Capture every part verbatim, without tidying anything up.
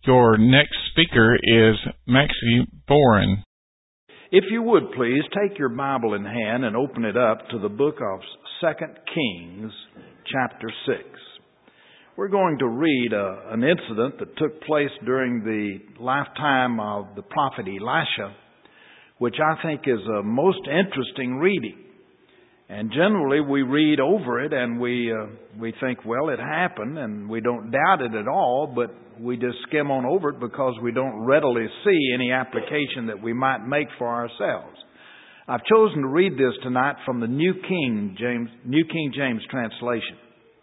Your next speaker is Maxie Boren. If you would please take your Bible in hand and open it up to the book of Second Kings, chapter six. We're going to read a, an incident that took place during the lifetime of the prophet Elisha, which I think is a most interesting reading. And generally we read over it and we uh, we think, well, it happened, and we don't doubt it at all, but we just skim on over it because we don't readily see any application that we might make for ourselves. I've chosen to read this tonight from the New King James New King James translation.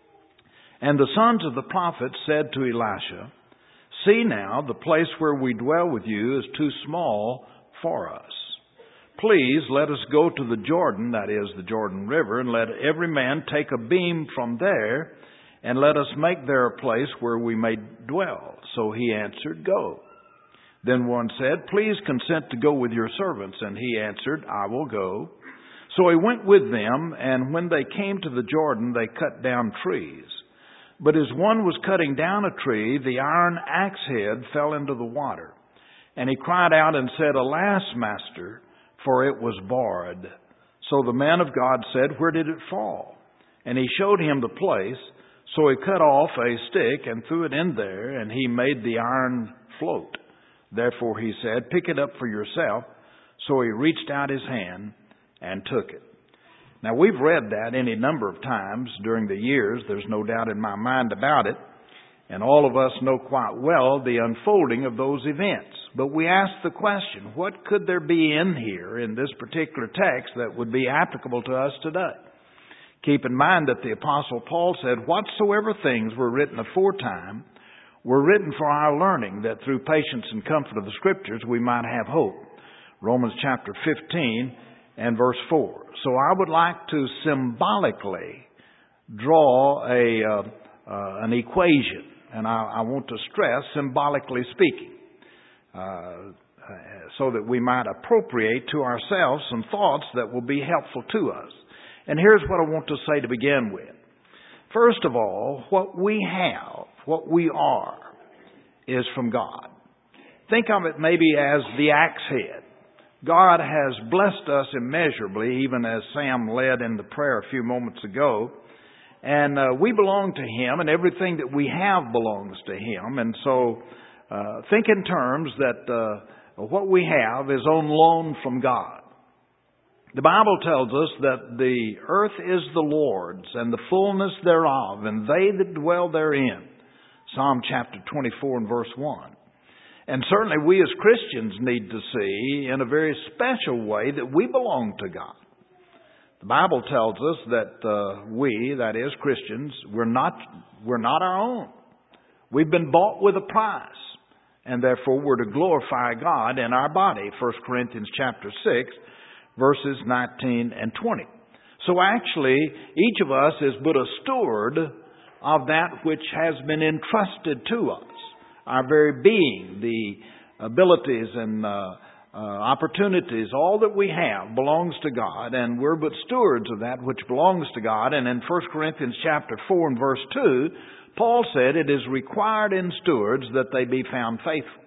And the sons of the prophets said to Elisha, "See now, the place where we dwell with you is too small for us. Please let us go to the Jordan," that is the Jordan River, "and let every man take a beam from there, and let us make there a place where we may dwell." So he answered, "Go." Then one said, "Please consent to go with your servants." And he answered, "I will go." So he went with them, and when they came to the Jordan, they cut down trees. But as one was cutting down a tree, the iron axe head fell into the water. And he cried out and said, "Alas, master, for it was barred." So the man of God said, "Where did it fall?" And he showed him the place. So he cut off a stick and threw it in there, and he made the iron float. Therefore he said, "Pick it up for yourself." So he reached out his hand and took it. Now we've read that any number of times during the years. There's no doubt in my mind about it. And all of us know quite well the unfolding of those events. But we ask the question, what could there be in here in this particular text that would be applicable to us today? Keep in mind that the Apostle Paul said, "Whatsoever things were written aforetime were written for our learning, that through patience and comfort of the Scriptures we might have hope." Romans chapter fifteen and verse four. So I would like to symbolically draw a uh, uh, an equation. And I, I want to stress, symbolically speaking, uh, so that we might appropriate to ourselves some thoughts that will be helpful to us. And here's what I want to say to begin with. First of all, what we have, what we are, is from God. Think of it maybe as the axe head. God has blessed us immeasurably, even as Sam led in the prayer a few moments ago. And uh, we belong to Him, and everything that we have belongs to Him. And so uh, think in terms that uh, what we have is on loan from God. The Bible tells us that the earth is the Lord's, and the fullness thereof, and they that dwell therein. Psalm chapter twenty-four and verse one. And certainly we as Christians need to see in a very special way that we belong to God. The Bible tells us that uh, we, that is Christians, we're not we're not our own. We've been bought with a price, and therefore we're to glorify God in our body. First Corinthians chapter six, verses nineteen and twenty. So actually, each of us is but a steward of that which has been entrusted to us. Our very being, the abilities and uh, Uh, opportunities, all that we have belongs to God, and we're but stewards of that which belongs to God. And in First Corinthians chapter four and verse two, Paul said it is required in stewards that they be found faithful.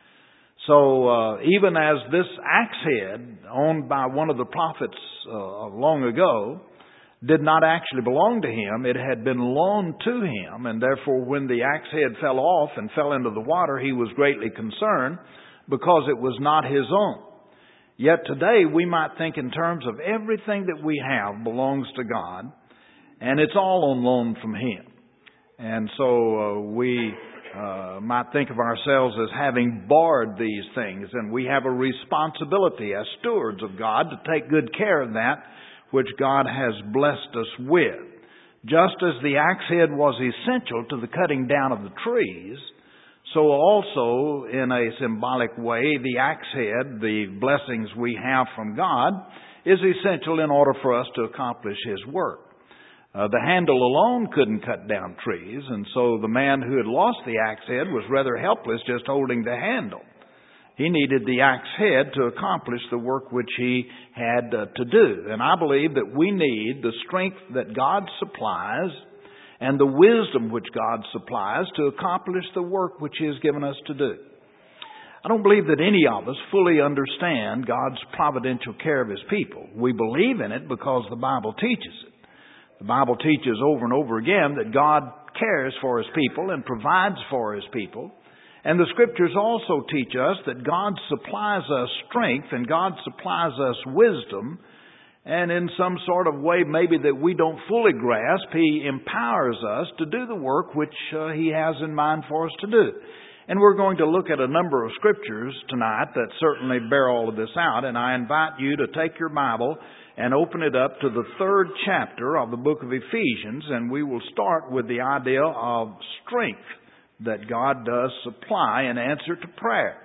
So uh, even as this axe head owned by one of the prophets uh, long ago did not actually belong to him, it had been loaned to him, and therefore when the axe head fell off and fell into the water, he was greatly concerned, because it was not his own. Yet today we might think in terms of everything that we have belongs to God, and it's all on loan from Him. And so uh, we uh, might think of ourselves as having barred these things, and we have a responsibility as stewards of God to take good care of that which God has blessed us with. Just as the axe head was essential to the cutting down of the trees, so also, in a symbolic way, the axe head, the blessings we have from God, is essential in order for us to accomplish His work. Uh, the handle alone couldn't cut down trees, and so the man who had lost the axe head was rather helpless just holding the handle. He needed the axe head to accomplish the work which he had uh, to do. And I believe that we need the strength that God supplies and the wisdom which God supplies to accomplish the work which He has given us to do. I don't believe that any of us fully understand God's providential care of His people. We believe in it because the Bible teaches it. The Bible teaches over and over again that God cares for His people and provides for His people. And the Scriptures also teach us that God supplies us strength and God supplies us wisdom. And in some sort of way maybe that we don't fully grasp, He empowers us to do the work which uh, He has in mind for us to do. And we're going to look at a number of Scriptures tonight that certainly bear all of this out. And I invite you to take your Bible and open it up to the third chapter of the book of Ephesians. And we will start with the idea of strength that God does supply in answer to prayer.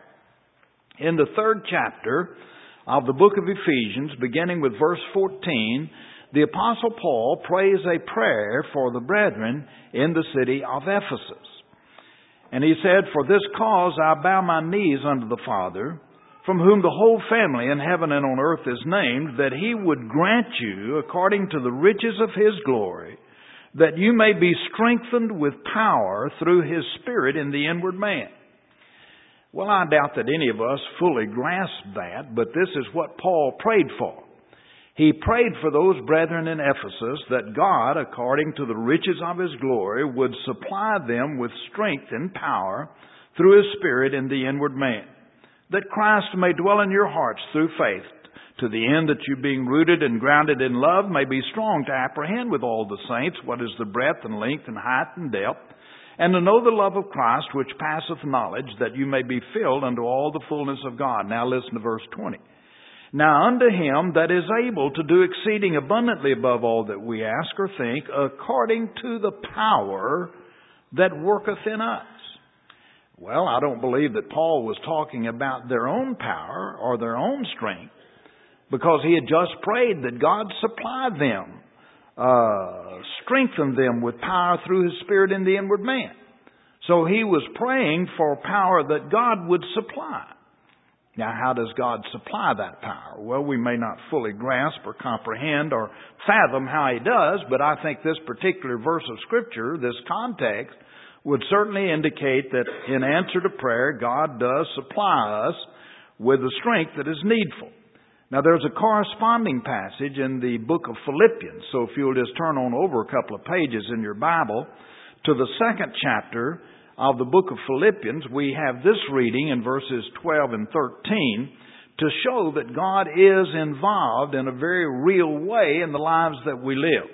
In the third chapter of the book of Ephesians, beginning with verse fourteen, the Apostle Paul prays a prayer for the brethren in the city of Ephesus. And he said, "For this cause I bow my knees unto the Father, from whom the whole family in heaven and on earth is named, that He would grant you, according to the riches of His glory, that you may be strengthened with power through His Spirit in the inward man." Well, I doubt that any of us fully grasp that, but this is what Paul prayed for. He prayed for those brethren in Ephesus that God, according to the riches of His glory, would supply them with strength and power through His Spirit in the inward man, that Christ may dwell in your hearts through faith, to the end that you, being rooted and grounded in love, may be strong to apprehend with all the saints what is the breadth and length and height and depth, and to know the love of Christ which passeth knowledge, that you may be filled unto all the fullness of God. Now listen to verse twenty. "Now unto Him that is able to do exceeding abundantly above all that we ask or think, according to the power that worketh in us." Well, I don't believe that Paul was talking about their own power or their own strength, because he had just prayed that God supply them, uh, strengthen them with power through His Spirit in the inward man. So he was praying for power that God would supply. Now, how does God supply that power? Well, we may not fully grasp or comprehend or fathom how He does, but I think this particular verse of Scripture, this context, would certainly indicate that in answer to prayer, God does supply us with the strength that is needful. Now, there's a corresponding passage in the book of Philippians. So if you'll just turn on over a couple of pages in your Bible to the second chapter of the book of Philippians, we have this reading in verses twelve and thirteen to show that God is involved in a very real way in the lives that we live.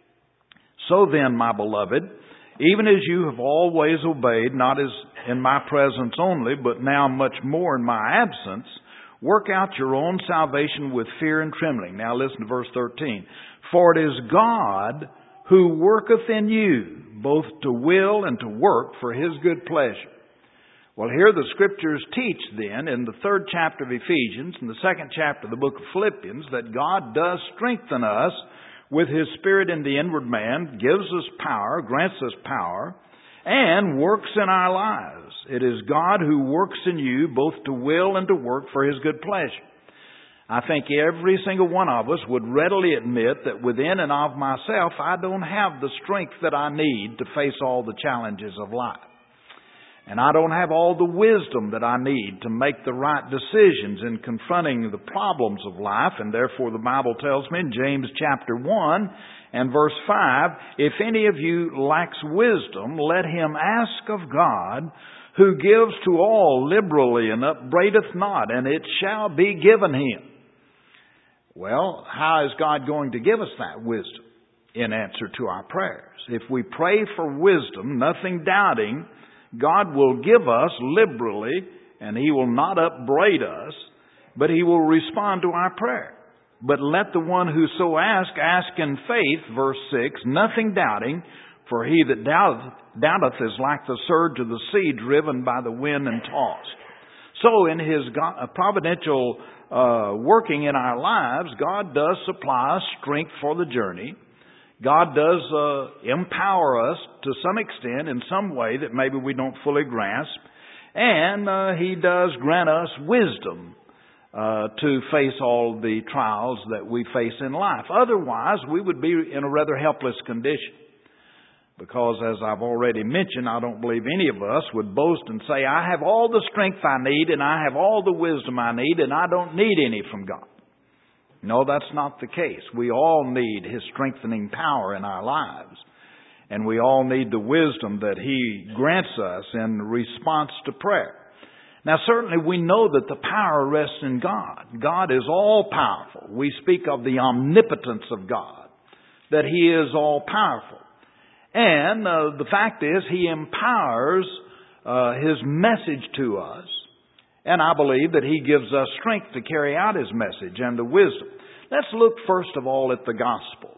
"So then, my beloved, even as you have always obeyed, not as in my presence only, but now much more in my absence, work out your own salvation with fear and trembling." Now listen to verse thirteen. "For it is God who worketh in you, both to will and to work for His good pleasure." Well, here the Scriptures teach then in the third chapter of Ephesians and the second chapter of the book of Philippians that God does strengthen us with His Spirit in the inward man, gives us power, grants us power, and works in our lives. It is God who works in you both to will and to work for His good pleasure. I think every single one of us would readily admit that within and of myself, I don't have the strength that I need to face all the challenges of life. And I don't have all the wisdom that I need to make the right decisions in confronting the problems of life. And therefore the Bible tells me in James chapter one and verse five, "If any of you lacks wisdom, let him ask of God, who gives to all liberally and upbraideth not, and it shall be given him." Well, how is God going to give us that wisdom? In answer to our prayers. If we pray for wisdom, nothing doubting, God will give us liberally, and He will not upbraid us, but He will respond to our prayer. "But let the one who so ask, ask in faith," verse six, "nothing doubting, for he that doubteth, doubteth is like the surge of the sea driven by the wind and tossed." So in His providential uh, working in our lives, God does supply us strength for the journey. God does uh, empower us to some extent in some way that maybe we don't fully grasp. And uh, He does grant us wisdom uh, to face all the trials that we face in life. Otherwise, we would be in a rather helpless condition. Because as I've already mentioned, I don't believe any of us would boast and say, I have all the strength I need and I have all the wisdom I need and I don't need any from God. No, that's not the case. We all need His strengthening power in our lives. And we all need the wisdom that He grants us in response to prayer. Now certainly we know that the power rests in God. God is all powerful. We speak of the omnipotence of God, that He is all powerful. And uh, the fact is, He empowers uh, His message to us. And I believe that He gives us strength to carry out His message and the wisdom. Let's look first of all at the gospel.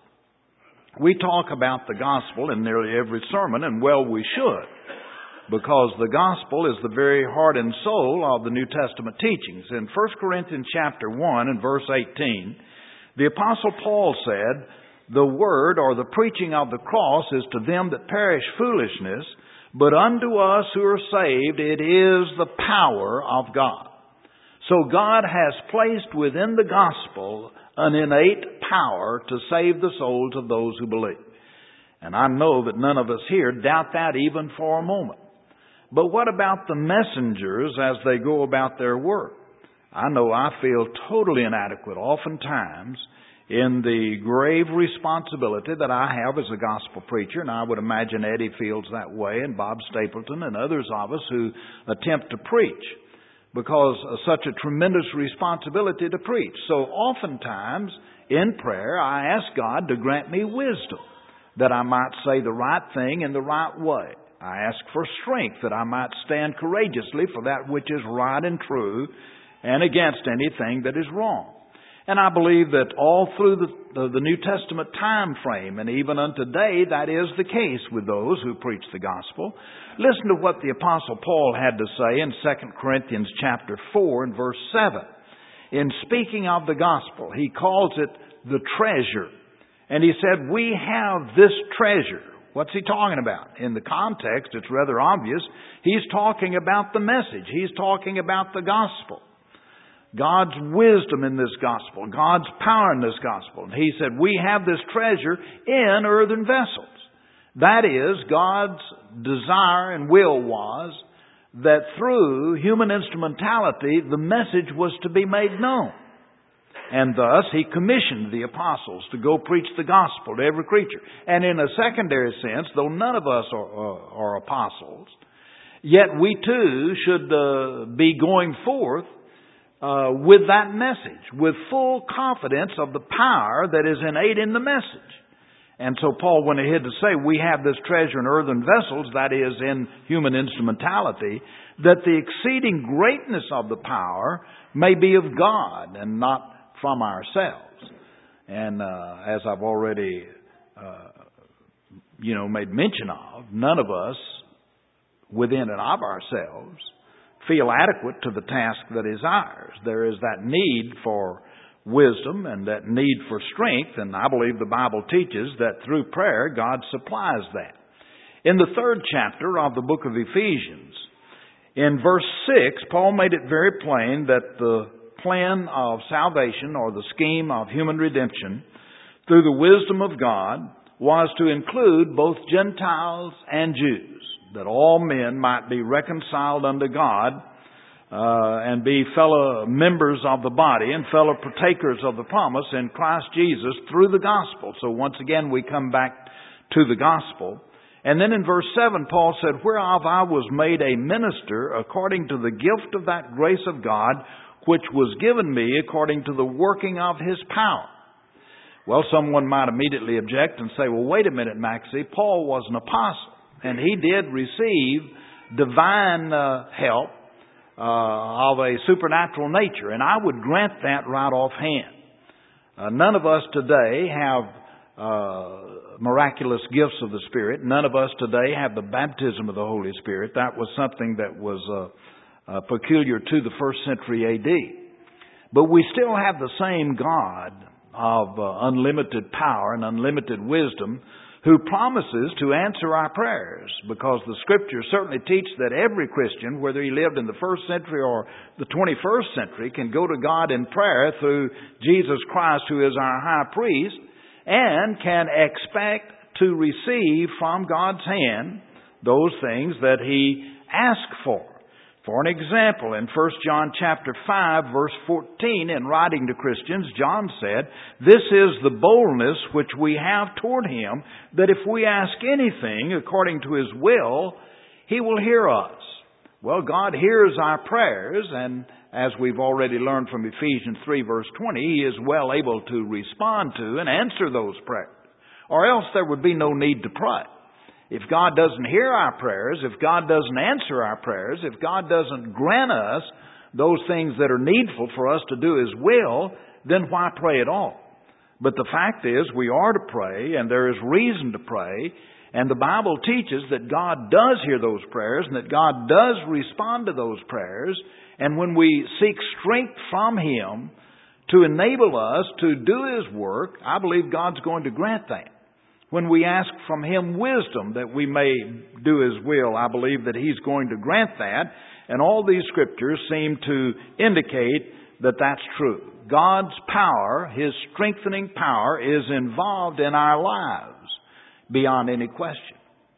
We talk about the gospel in nearly every sermon, and well we should. Because the gospel is the very heart and soul of the New Testament teachings. In First Corinthians chapter one and verse eighteen, the Apostle Paul said, the word or the preaching of the cross is to them that perish foolishness, but unto us who are saved it is the power of God. So God has placed within the gospel an innate power to save the souls of those who believe. And I know that none of us here doubt that even for a moment. But what about the messengers as they go about their work? I know I feel totally inadequate oftentimes in the grave responsibility that I have as a gospel preacher, and I would imagine Eddie feels that way, and Bob Stapleton and others of us who attempt to preach, because of such a tremendous responsibility to preach. So oftentimes in prayer I ask God to grant me wisdom, that I might say the right thing in the right way. I ask for strength that I might stand courageously for that which is right and true and against anything that is wrong. And I believe that all through the, the, the New Testament time frame, and even unto today, that is the case with those who preach the gospel. Listen to what the Apostle Paul had to say in Second Corinthians chapter four and verse seven. In speaking of the gospel, he calls it the treasure. And he said, we have this treasure. What's he talking about? In the context, it's rather obvious. He's talking about the message. He's talking about the gospel. God's wisdom in this gospel. God's power in this gospel. And he said, we have this treasure in earthen vessels. That is, God's desire and will was that through human instrumentality, the message was to be made known. And thus, He commissioned the apostles to go preach the gospel to every creature. And in a secondary sense, though none of us are, are, are apostles, yet we too should uh, be going forth uh, with that message, with full confidence of the power that is innate in the message. And so Paul went ahead to say, we have this treasure in earthen vessels, that is, in human instrumentality, that the exceeding greatness of the power may be of God and not from ourselves. And uh, as I've already, uh, you know, made mention of, none of us, within and of ourselves, feel adequate to the task that is ours. There is that need for wisdom and that need for strength, and I believe the Bible teaches that through prayer God supplies that. In the third chapter of the book of Ephesians, in verse six, Paul made it very plain that the plan of salvation, or the scheme of human redemption, through the wisdom of God, was to include both Gentiles and Jews, that all men might be reconciled unto God uh, and be fellow members of the body and fellow partakers of the promise in Christ Jesus through the gospel. So once again we come back to the gospel. And then in verse seven, Paul said, whereof I was made a minister according to the gift of that grace of God, which was given me according to the working of His power. Well, someone might immediately object and say, well, wait a minute, Maxie, Paul was an apostle, and he did receive divine uh, help uh, of a supernatural nature, and I would grant that right offhand. Uh, none of us today have uh, miraculous gifts of the Spirit. None of us today have the baptism of the Holy Spirit. That was something that was Uh, Uh, peculiar to the first century A D. But we still have the same God of uh, unlimited power and unlimited wisdom who promises to answer our prayers, because the Scriptures certainly teach that every Christian, whether he lived in the first century or the twenty-first century, can go to God in prayer through Jesus Christ, who is our high priest, and can expect to receive from God's hand those things that He asks for. For an example, in First John chapter five, verse fourteen, in writing to Christians, John said, "This is the boldness which we have toward Him, that if we ask anything according to His will, He will hear us." Well, God hears our prayers, and as we've already learned from Ephesians three, verse twenty, He is well able to respond to and answer those prayers, or else there would be no need to pray. If God doesn't hear our prayers, if God doesn't answer our prayers, if God doesn't grant us those things that are needful for us to do His will, then why pray at all? But the fact is, we are to pray, and there is reason to pray, and the Bible teaches that God does hear those prayers, and that God does respond to those prayers, and when we seek strength from Him to enable us to do His work, I believe God's going to grant that. When we ask from Him wisdom that we may do His will, I believe that He's going to grant that. And all these scriptures seem to indicate that that's true. God's power, His strengthening power, is involved in our lives beyond any question.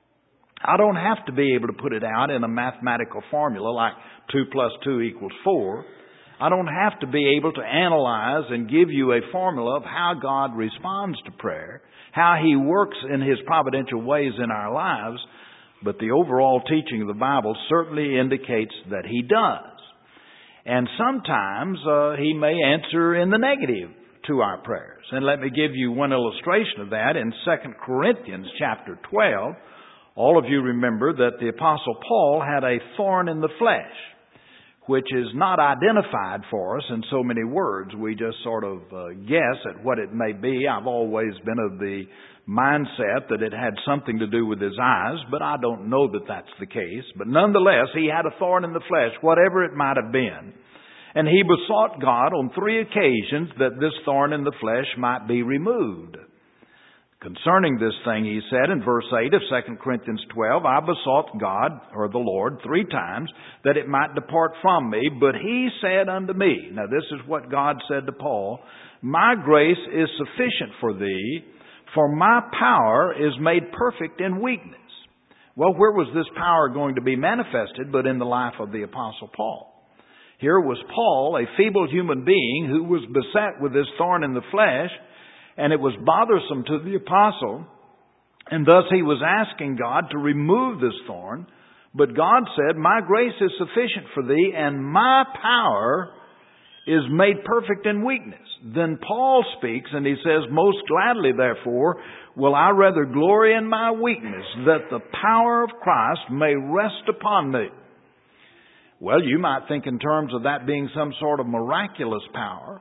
I don't have to be able to put it out in a mathematical formula like two plus two equals four. I don't have to be able to analyze and give you a formula of how God responds to prayer, how He works in His providential ways in our lives, but the overall teaching of the Bible certainly indicates that He does. And sometimes uh, He may answer in the negative to our prayers. And let me give you one illustration of that in Second Corinthians chapter twelve. All of you remember that the Apostle Paul had a thorn in the flesh, which is not identified for us in so many words. We just sort of uh, guess at what it may be. I've always been of the mindset that it had something to do with his eyes, but I don't know that that's the case. But nonetheless, he had a thorn in the flesh, whatever it might have been. And he besought God on three occasions that this thorn in the flesh might be removed. Concerning this thing, he said in verse eight of Second Corinthians twelve, "I besought God," or the Lord, three times, "that it might depart from me. But He said unto me," now this is what God said to Paul, "My grace is sufficient for thee, for my power is made perfect in weakness." Well, where was this power going to be manifested but in the life of the Apostle Paul? Here was Paul, a feeble human being who was beset with this thorn in the flesh, and it was bothersome to the apostle, and thus he was asking God to remove this thorn. But God said, "My grace is sufficient for thee, and my power is made perfect in weakness." Then Paul speaks, and he says, "Most gladly, therefore, will I rather glory in my weakness, that the power of Christ may rest upon me." Well, you might think in terms of that being some sort of miraculous power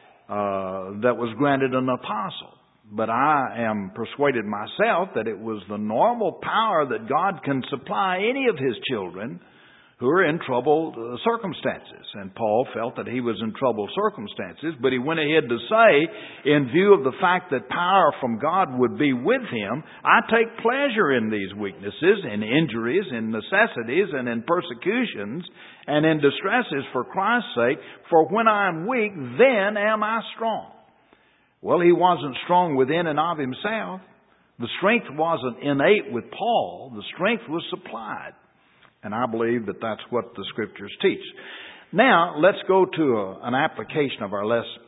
Uh, that was granted an apostle. But I am persuaded myself that it was the normal power that God can supply any of His children who are in troubled uh, circumstances. And Paul felt that he was in troubled circumstances, but he went ahead to say, in view of the fact that power from God would be with him, "I take pleasure in these weaknesses, in injuries, in necessities, and in persecutions, and in distresses for Christ's sake, for when I am weak, then am I strong." Well, he wasn't strong within and of himself. The strength wasn't innate with Paul. The strength was supplied. And I believe that that's what the Scriptures teach. Now, let's go to a, an application of our lesson.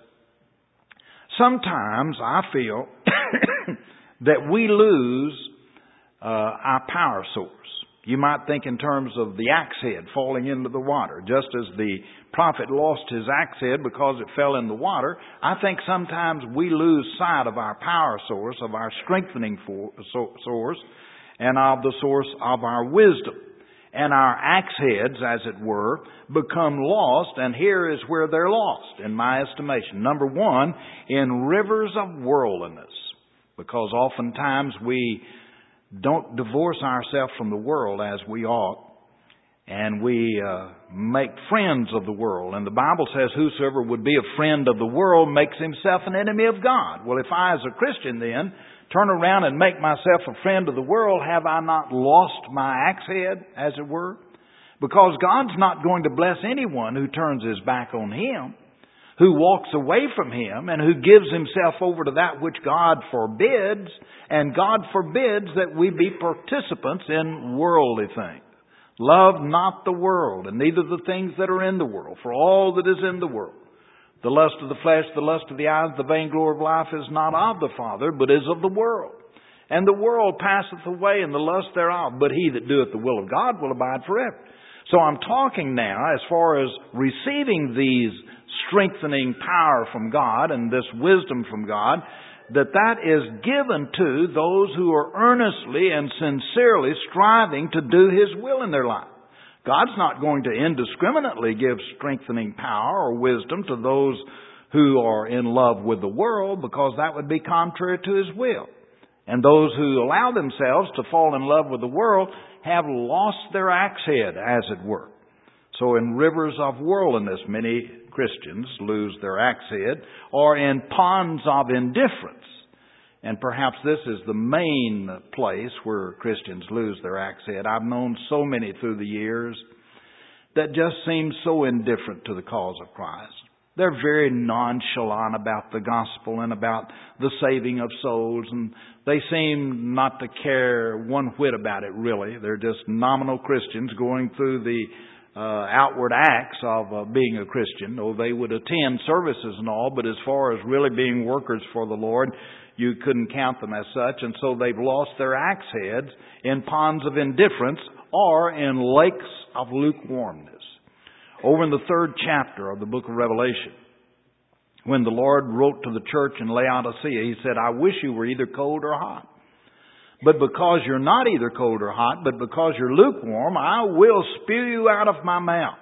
Sometimes I feel that we lose uh, our power source. You might think in terms of the axe head falling into the water. Just as the prophet lost his axe head because it fell in the water, I think sometimes we lose sight of our power source, of our strengthening for, so, source, and of the source of our wisdom. And our axe heads, as it were, become lost, and here is where they're lost, in my estimation. Number one, in rivers of worldliness. Because oftentimes we don't divorce ourselves from the world as we ought, and we uh, make friends of the world. And the Bible says, "Whosoever would be a friend of the world makes himself an enemy of God." Well, if I, as a Christian then, turn around and make myself a friend of the world, have I not lost my axe head, as it were? Because God's not going to bless anyone who turns his back on Him. who walks away from Him and who gives himself over to that which God forbids, and God forbids that we be participants in worldly things. Love not the world, and neither the things that are in the world, for all that is in the world, the lust of the flesh, the lust of the eyes, the vainglory of life is not of the Father, but is of the world. And the world passeth away, and the lust thereof, but he that doeth the will of God will abide forever. So I'm talking now as far as receiving these strengthening power from God and this wisdom from God, that that is given to those who are earnestly and sincerely striving to do His will in their life. God's not going to indiscriminately give strengthening power or wisdom to those who are in love with the world, because that would be contrary to His will. And those who allow themselves to fall in love with the world have lost their axe head, as it were. So in rivers of worldliness, many Christians lose their axe head, or in ponds of indifference. And perhaps this is the main place where Christians lose their axe head. I've known so many through the years that just seem so indifferent to the cause of Christ. They're very nonchalant about the gospel and about the saving of souls, and they seem not to care one whit about it, really. They're just nominal Christians going through the uh, outward acts of uh, being a Christian. Oh, they would attend services and all, but as far as really being workers for the Lord, you couldn't count them as such. And so they've lost their axe heads in ponds of indifference or in lakes of lukewarmness. Over in the third chapter of the book of Revelation, when the Lord wrote to the church in Laodicea, He said, I wish you were either cold or hot. But because you're not either cold or hot, but because you're lukewarm, I will spew you out of my mouth.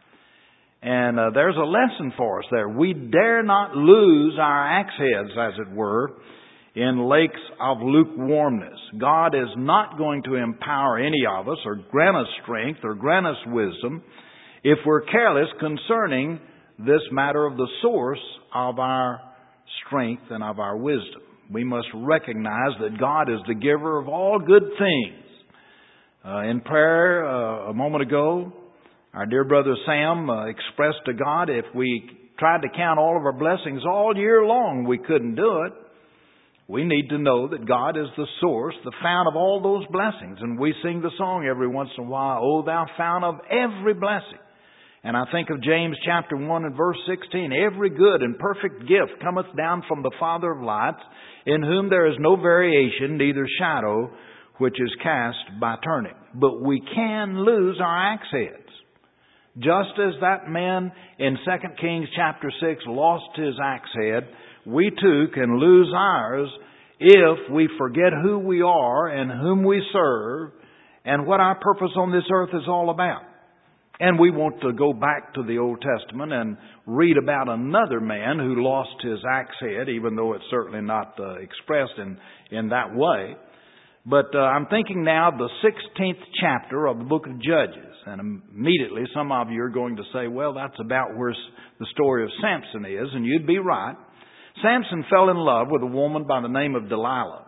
And uh, there's a lesson for us there. We dare not lose our axe heads, as it were, in lakes of lukewarmness. God is not going to empower any of us or grant us strength or grant us wisdom if we're careless concerning this matter of the source of our strength and of our wisdom. We must recognize that God is the giver of all good things. Uh, in prayer uh, a moment ago, our dear brother Sam uh, expressed to God, if we tried to count all of our blessings all year long, we couldn't do it. We need to know that God is the source, the fount of all those blessings. And we sing the song every once in a while, O thou fount of every blessing. And I think of James chapter one and verse sixteen, every good and perfect gift cometh down from the Father of lights, in whom there is no variation, neither shadow, which is cast by turning. But we can lose our axe heads. Just as that man in Second Kings chapter six lost his axe head, we too can lose ours if we forget who we are and whom we serve and what our purpose on this earth is all about. And we want to go back to the Old Testament and read about another man who lost his axe head, even though it's certainly not uh, expressed in, in that way. But uh, I'm thinking now of the sixteenth chapter of the book of Judges. And immediately some of you are going to say, well, that's about where the story of Samson is. And you'd be right. Samson fell in love with a woman by the name of Delilah.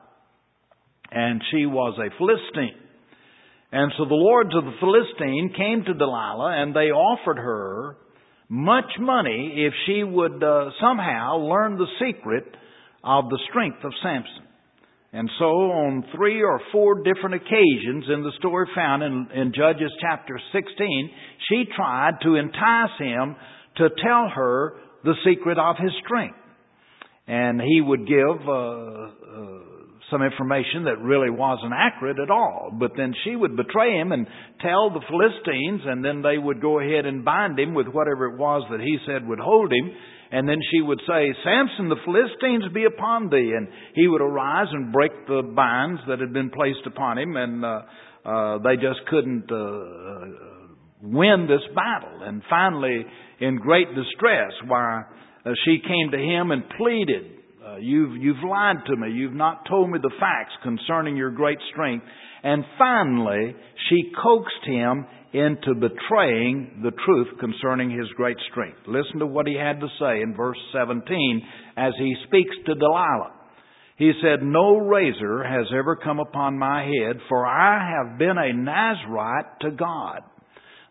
And she was a Philistine. And so the lords of the Philistine came to Delilah and they offered her much money if she would uh, somehow learn the secret of the strength of Samson. And so on three or four different occasions in the story found in, in Judges chapter sixteen, she tried to entice him to tell her the secret of his strength. And he would give uh, uh, some information that really wasn't accurate at all. But then she would betray him and tell the Philistines, and then they would go ahead and bind him with whatever it was that he said would hold him. And then she would say, Samson, the Philistines be upon thee. And he would arise and break the binds that had been placed upon him, and uh, uh, they just couldn't uh, win this battle. And finally, in great distress, why uh, she came to him and pleaded, Uh, you've, you've lied to me. You've not told me the facts concerning your great strength. And finally, she coaxed him into betraying the truth concerning his great strength. Listen to what he had to say in verse seventeen as he speaks to Delilah. He said, no razor has ever come upon my head, for I have been a Nazirite to God.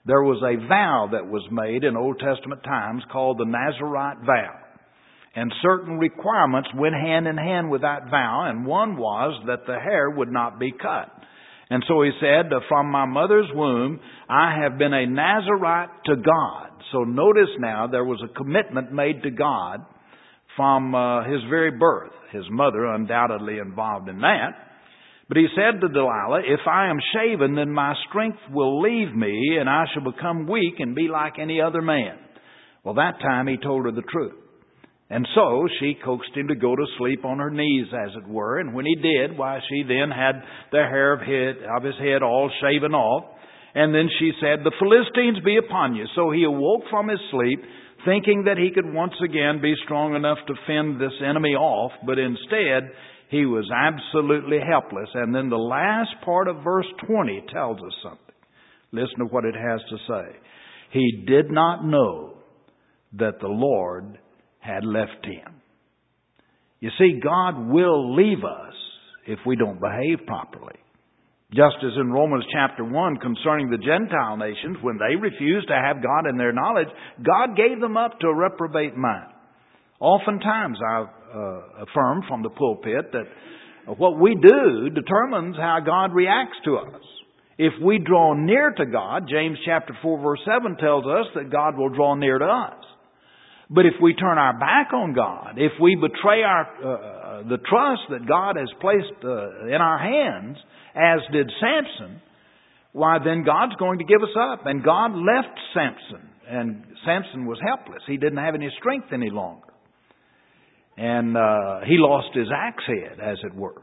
there was a vow that was made in Old Testament times called the Nazirite vow. And certain requirements went hand in hand with that vow, and one was that the hair would not be cut. And so he said, from my mother's womb, I have been a Nazirite to God. So notice now, there was a commitment made to God from uh, his very birth. His mother undoubtedly involved in that. But he said to Delilah, if I am shaven, then my strength will leave me, and I shall become weak and be like any other man. Well, that time he told her the truth. And so she coaxed him to go to sleep on her knees, as it were. And when he did, why, she then had the hair of, head, of his head all shaven off. And then she said, the Philistines be upon you. So he awoke from his sleep, thinking that he could once again be strong enough to fend this enemy off. But instead, he was absolutely helpless. And then the last part of verse twenty tells us something. Listen to what it has to say. He did not know that the Lord had left him. You see, God will leave us if we don't behave properly. Just as in Romans chapter one concerning the Gentile nations, when they refused to have God in their knowledge, God gave them up to a reprobate mind. Oftentimes I've uh, affirmed from the pulpit that what we do determines how God reacts to us. If we draw near to God, James chapter four verse seven tells us that God will draw near to us. But if we turn our back on God, if we betray our uh, the trust that God has placed uh, in our hands, as did Samson, why then God's going to give us up. And God left Samson, and Samson was helpless. He didn't have any strength any longer. And uh, he lost his axe head, as it were.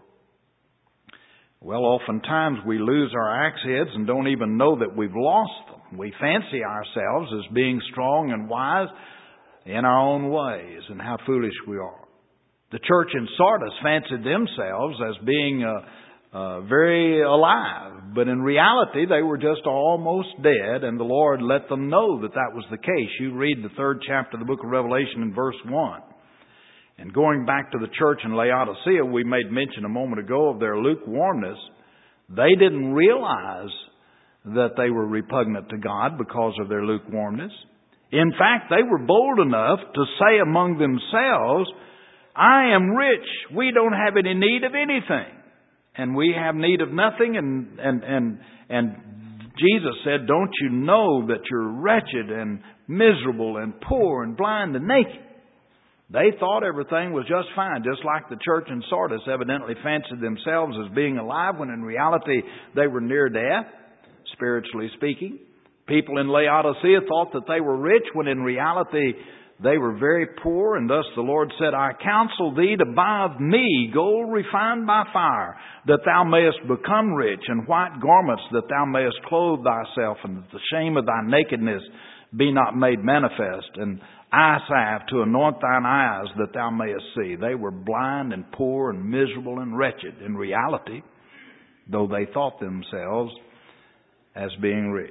Well, oftentimes we lose our axe heads and don't even know that we've lost them. We fancy ourselves as being strong and wise in our own ways, and how foolish we are. The church in Sardis fancied themselves as being uh, uh, very alive, but in reality they were just almost dead, and the Lord let them know that that was the case. You read the third chapter of the book of Revelation in verse one. And going back to the church in Laodicea, we made mention a moment ago of their lukewarmness. They didn't realize that they were repugnant to God because of their lukewarmness. In fact, they were bold enough to say among themselves, I am rich. We don't have any need of anything. And we have need of nothing. And, and, and, and Jesus said, don't you know that you're wretched and miserable and poor and blind and naked? They thought everything was just fine, just like the church in Sardis evidently fancied themselves as being alive, when in reality they were near death, spiritually speaking. People in Laodicea thought that they were rich, when in reality they were very poor. And thus the Lord said, I counsel thee to buy of me gold refined by fire, that thou mayest become rich, and white garments, that thou mayest clothe thyself, and that the shame of thy nakedness be not made manifest, and eye salve to anoint thine eyes, that thou mayest see. They were blind and poor and miserable and wretched in reality, though they thought themselves as being rich.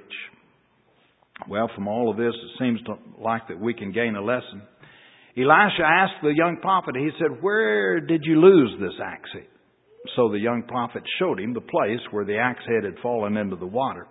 Well, from all of this, it seems to, like that we can gain a lesson. Elisha asked the young prophet, he said, where did you lose this axe head? So the young prophet showed him the place where the axe head had fallen into the water.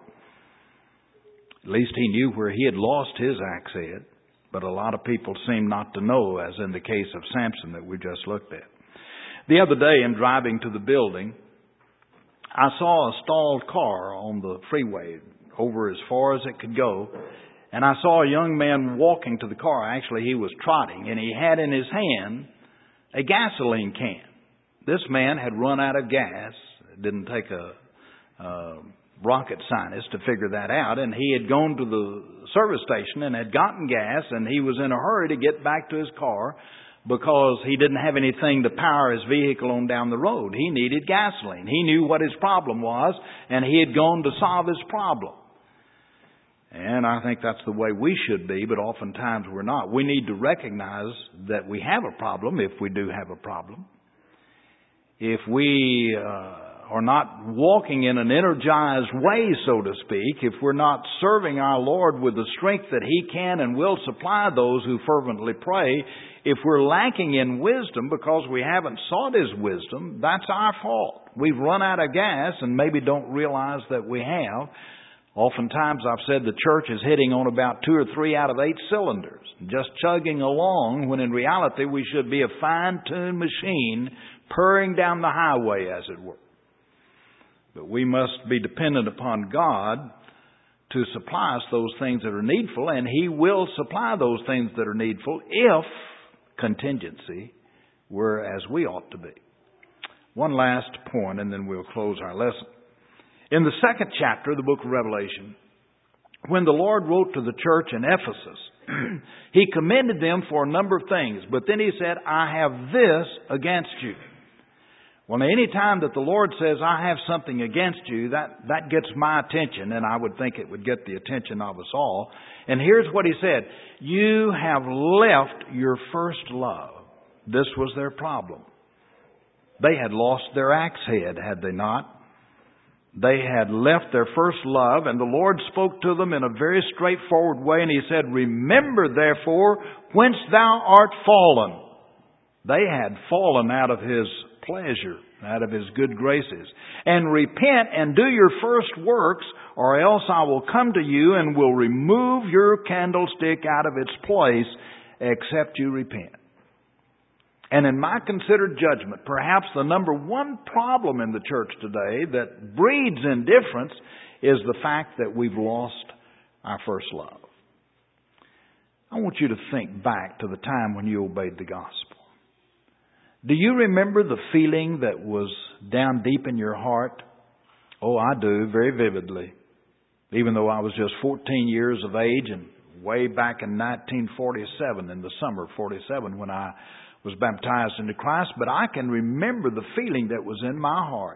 At least he knew where he had lost his axe head. But a lot of people seem not to know, as in the case of Samson that we just looked at. The other day, in driving to the building, I saw a stalled car on the freeway over as far as it could go. And I saw a young man walking to the car. Actually, he was trotting, and he had in his hand a gasoline can. This man had run out of gas. It didn't take a uh, rocket scientist to figure that out. And he had gone to the service station and had gotten gas, and he was in a hurry to get back to his car because he didn't have anything to power his vehicle on down the road. He needed gasoline. He knew what his problem was, and he had gone to solve his problem. And I think that's the way we should be, but oftentimes we're not. We need to recognize that we have a problem, if we do have a problem. If we uh, are not walking in an energized way, so to speak, if we're not serving our Lord with the strength that He can and will supply those who fervently pray, if we're lacking in wisdom because we haven't sought His wisdom, that's our fault. We've run out of gas and maybe don't realize that we have. Oftentimes I've said the church is hitting on about two or three out of eight cylinders, just chugging along, when in reality we should be a fine-tuned machine purring down the highway, as it were. But we must be dependent upon God to supply us those things that are needful, and He will supply those things that are needful if contingency were as we ought to be. One last point, and then we'll close our lesson. In the second chapter of the book of Revelation, when the Lord wrote to the church in Ephesus, He commended them for a number of things, but then He said, I have this against you. Well, any time that the Lord says, I have something against you, that, that gets my attention, and I would think it would get the attention of us all. And here's what He said, you have left your first love. This was their problem. They had lost their axe head, had they not? They had left their first love, and the Lord spoke to them in a very straightforward way, and He said, remember therefore whence thou art fallen. They had fallen out of His pleasure, out of His good graces. And repent and do your first works, or else I will come to you and will remove your candlestick out of its place, except you repent. And in my considered judgment, perhaps the number one problem in the church today that breeds indifference is the fact that we've lost our first love. I want you to think back to the time when you obeyed the gospel. Do you remember the feeling that was down deep in your heart? Oh, I do, very vividly. Even though I was just fourteen years of age, and way back in nineteen forty-seven, in the summer of forty-seven, when I was baptized into Christ, but I can remember the feeling that was in my heart.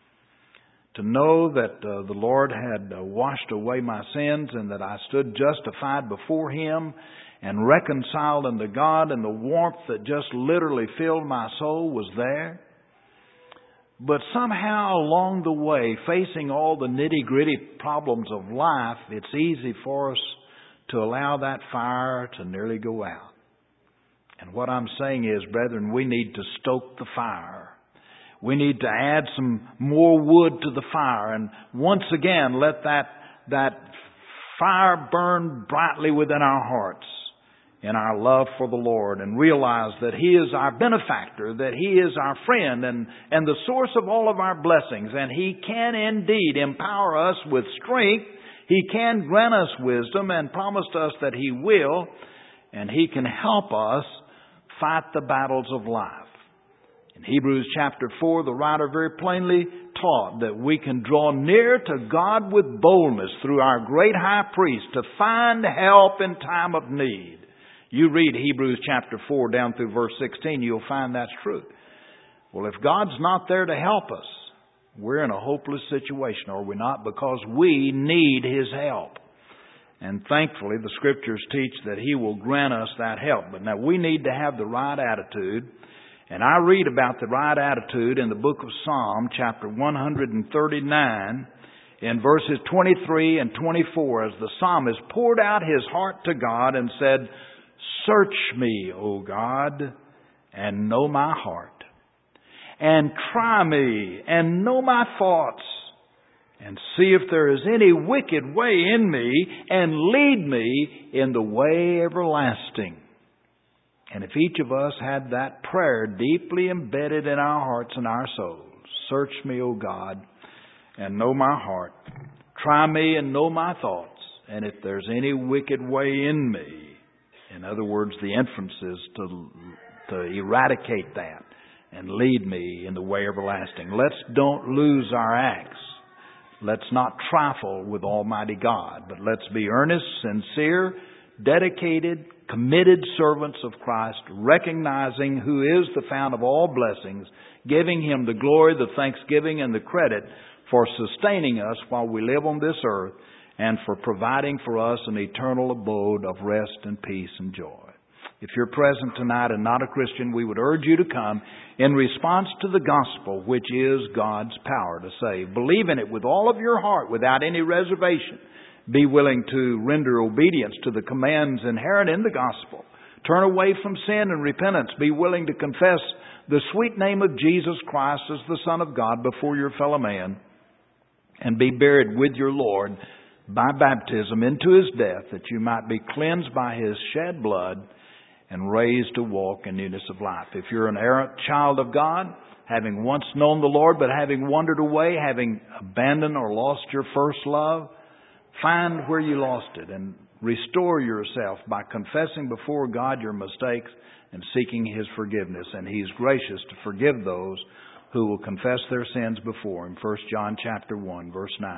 To know that uh, the Lord had uh, washed away my sins, and that I stood justified before Him and reconciled unto God, and the warmth that just literally filled my soul was there. But somehow along the way, facing all the nitty-gritty problems of life, it's easy for us to allow that fire to nearly go out. And what I'm saying is, brethren, we need to stoke the fire. We need to add some more wood to the fire. And once again, let that, that fire burn brightly within our hearts in our love for the Lord, and realize that He is our benefactor, that He is our friend and, and the source of all of our blessings. And He can indeed empower us with strength. He can grant us wisdom and promised us that He will. And He can help us fight the battles of life. In Hebrews chapter four, the writer very plainly taught that we can draw near to God with boldness through our great high priest to find help in time of need. You read Hebrews chapter four down through verse sixteen, you'll find that's true. Well, if God's not there to help us, we're in a hopeless situation, are we not? Because we need His help. And thankfully, the Scriptures teach that He will grant us that help. But now we need to have the right attitude. And I read about the right attitude in the book of Psalm, chapter one thirty-nine, in verses twenty-three and twenty-four, as the psalmist poured out his heart to God and said, search me, O God, and know my heart. And try me, and know my thoughts. And see if there is any wicked way in me, and lead me in the way everlasting. And if each of us had that prayer deeply embedded in our hearts and our souls, search me, O God, and know my heart. Try me and know my thoughts. And if there's any wicked way in me, in other words, the inference is to, to eradicate that and lead me in the way everlasting. Let's don't lose our axe. Let's not trifle with Almighty God, but let's be earnest, sincere, dedicated, committed servants of Christ, recognizing who is the fount of all blessings, giving Him the glory, the thanksgiving, and the credit for sustaining us while we live on this earth, and for providing for us an eternal abode of rest and peace and joy. If you're present tonight and not a Christian, we would urge you to come in response to the gospel, which is God's power to save. Believe in it with all of your heart without any reservation. Be willing to render obedience to the commands inherent in the gospel. Turn away from sin and repentance. Be willing to confess the sweet name of Jesus Christ as the Son of God before your fellow man. And be buried with your Lord by baptism into His death, that you might be cleansed by His shed blood and raised to walk in newness of life. If you're an errant child of God, having once known the Lord, but having wandered away, having abandoned or lost your first love, find where you lost it and restore yourself by confessing before God your mistakes and seeking His forgiveness. And He's gracious to forgive those who will confess their sins before Him. First John chapter one, verse nine.